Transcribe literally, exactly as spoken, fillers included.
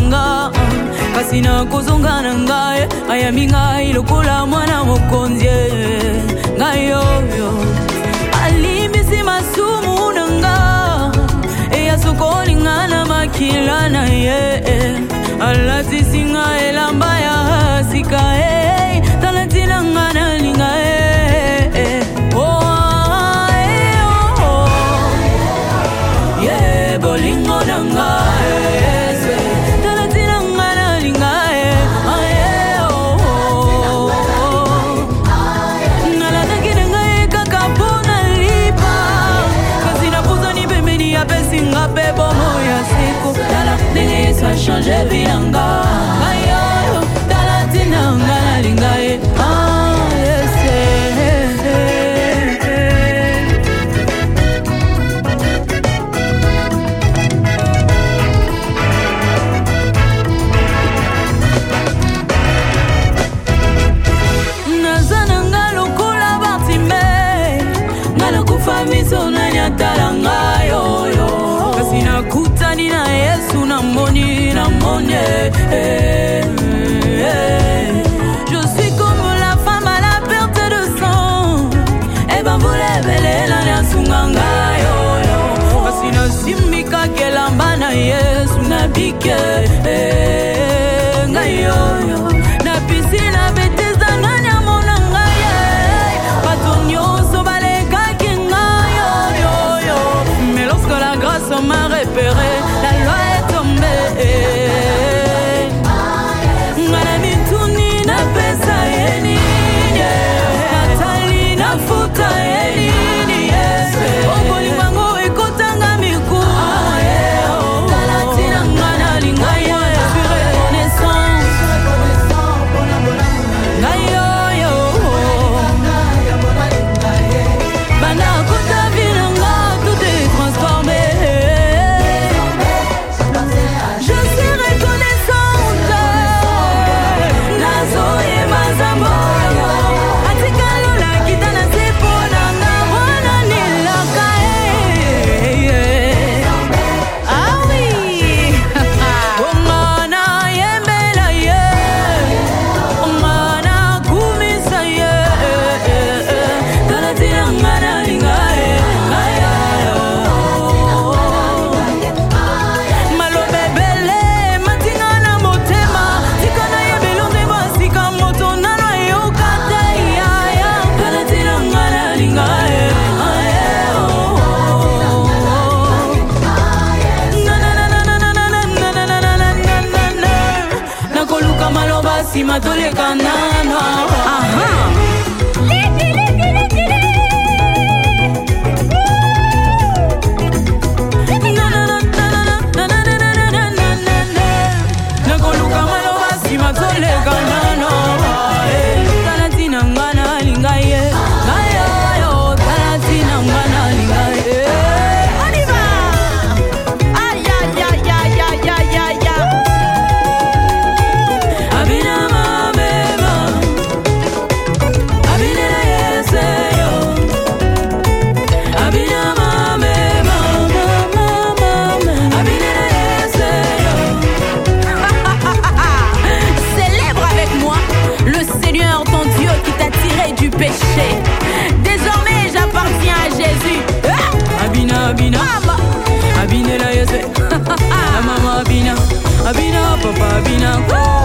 nanga kasina kuzunga nanga ayami ngai lokola mwana mokonzi ngai yo alimisi masumu nanga eya sokoli ngana makila na ye alati singa elamba ya sika e talatina ngana linga e oh yeah bolingo nanga talatina ngana linga e oh nala takina ngai kakapona lipa kasina puzani pembeni ya pesinga bebo moya siku tala nenge sa changer vilanga ayo talatina ngana linga e ah yes nazana ngalo kula batime ngalo kufamiso na nyatalanga yo yo kasina kutani na Yesu na moni na moni eh, eh. Je suis comme la femme à la perte de sang et ben vous levez la nyasunganga yo yo kasina simika kelamba na Yesu na bike eh, ngai yo yo na piscine beteza nganya mona ngai patonyo so baleka kinga yo yo yo mais lorsque la grâce m'a repéré la loi est tombée ngana mituni na pesa yeni atali na futa yeni oboli mango ekotanga miku talatina ngana linga yo reconnaissance ngai yo yo bana kota vilanga tout est transformé. Je suis reconnaissante nazo ye mazambo atikalo la kitana sepona na wana nilaka eh ah oui omana yembela ye omana kumisa ye talatina ngana linga malobebele matingana motema tikana ye belonde basika moto nano yokate ya ya talatina ngana linga nakoluka maloba sima toleka nano aha nakoluka maloba sima toleka nano talatina ngana linga ye ayo talatina ngana linga ye on y va aïe aïe aïe aïe aïe aïe aïe abina mabeba abina yese yo abina mabeba abina yese yo célèbre avec moi le Seigneur ton Dieu qui t'a tiré du péché. Désormais j'appartiens à Jésus. Ah! Abina abina mama abina la yese mama abina abina papa abina